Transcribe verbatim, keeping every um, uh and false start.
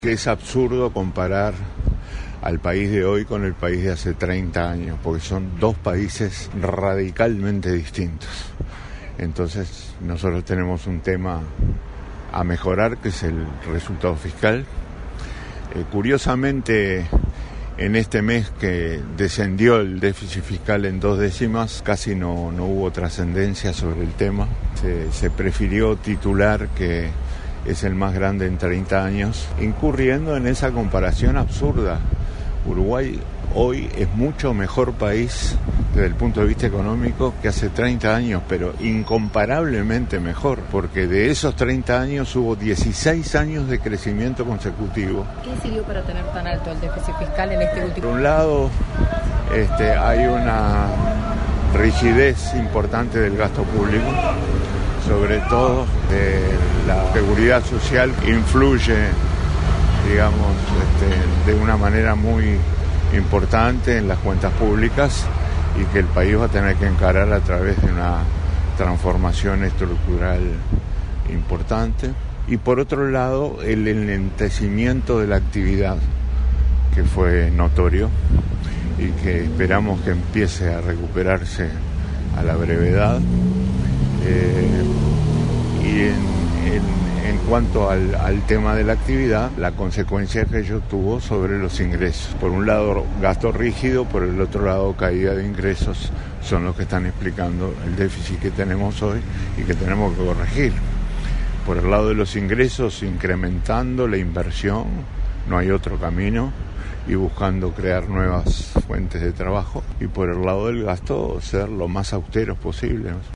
Que es absurdo comparar al país de hoy con el país de hace treinta años, porque son dos países radicalmente distintos. Entonces nosotros tenemos un tema a mejorar, que es el resultado fiscal. Eh, curiosamente, en este mes que descendió el déficit fiscal en dos décimas, casi no, no hubo trascendencia sobre el tema. Se, se prefirió titular que es el más grande en treinta años, incurriendo en esa comparación absurda. Uruguay hoy es mucho mejor país desde el punto de vista económico que hace treinta años, pero incomparablemente mejor, porque de esos treinta años hubo dieciséis años de crecimiento consecutivo. ¿Qué sirvió para tener tan alto el déficit fiscal en este último? Por un lado, este, hay una rigidez importante del gasto público, sobre todo de la seguridad social, influye, digamos, este, de una manera muy importante en las cuentas públicas, y que el país va a tener que encarar a través de una transformación estructural importante. Y por otro lado, el enlentecimiento de la actividad, que fue notorio y que esperamos que empiece a recuperarse a la brevedad. Eh, y en, en, en cuanto al, al tema de la actividad, la consecuencia que ello tuvo sobre los ingresos. Por un lado, gasto rígido, por el otro lado, caída de ingresos, son los que están explicando el déficit que tenemos hoy y que tenemos que corregir. Por el lado de los ingresos, incrementando la inversión, no hay otro camino, y buscando crear nuevas fuentes de trabajo. Y por el lado del gasto, ser lo más austeros posible.